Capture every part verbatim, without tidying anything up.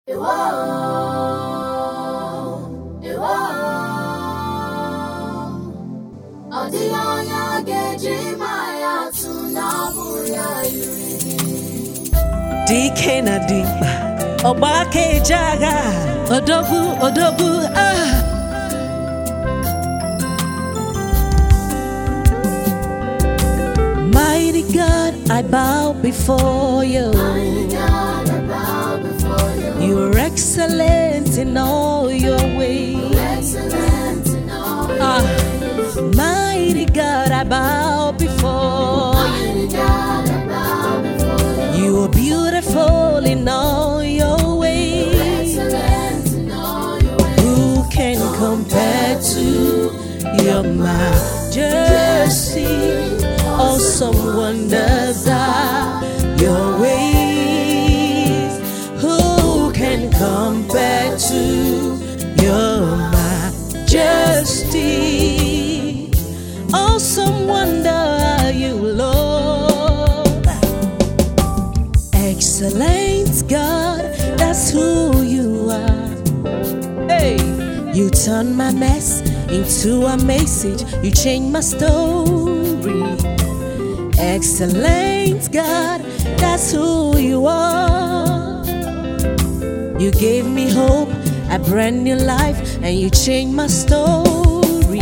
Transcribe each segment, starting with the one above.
D Kennedy, Obake Jaga, Odogu, Odogu, ah. Mighty God, I bow before you. Mighty God, I bow before you. You're excellent in all your ways. Excellent in all your Ah. ways. Mighty God, I bow before Mighty you. God, I bow before you. You are beautiful in all your ways. Excellent in all your ways. Who can compare to your majesty? Awesome wonders are your ways. Who can compare to your majesty? Awesome wonder are you, Lord. Excellent God, that's who you are. Hey, you turn my mess into a message. You change my story. Excellent God, that's who you are. You gave me hope, a brand new life, and you changed my story.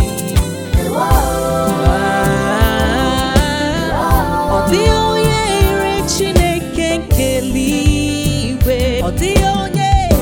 Oh, the only rich in a kenkeliwe. Oh, the only.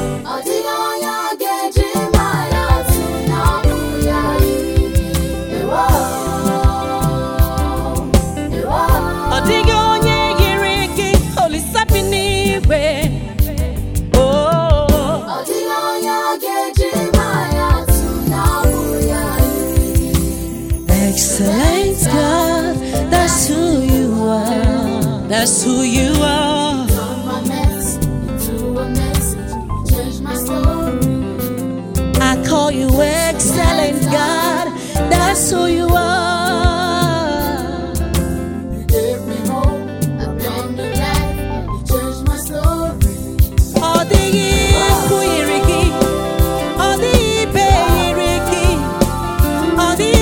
Excellent God, that's who you are. That's who you are. Turn my mess into a message. Change my story. I call you excellent God, that's who you are. You gave me hope, a brand new life. You changed my story. All the Kuiriki, all the Beiriki, all the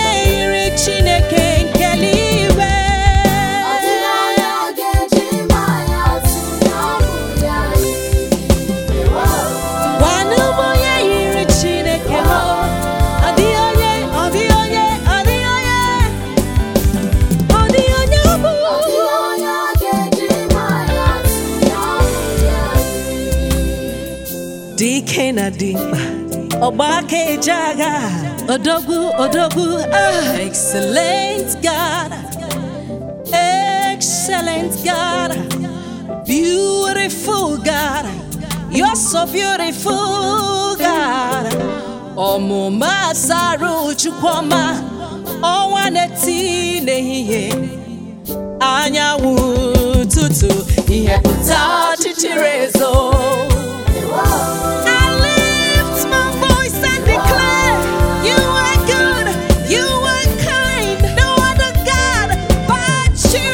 D Kennedy, Obake Jaga, Odogu, Odogu, ah. Excellent God, excellent God, beautiful God, you're so beautiful God. Omo masaru chukwama, owaneti nehiye, anyawu tutu, ihe puta chichirezo. I lift my voice and declare, you are good, you are kind, no other God but you.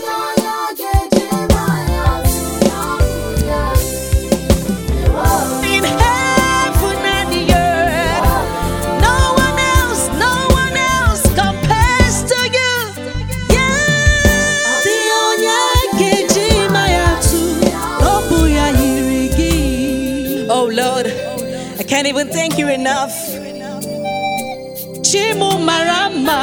In heaven and the earth, no one else, no one else compares to you. Yeah. Oh Lord, I can't even thank you enough. Chimu marama,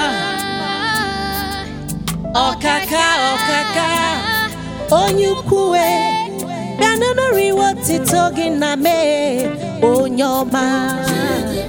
okaka okaka, onyukue, banana riwati togi na me, onyoma.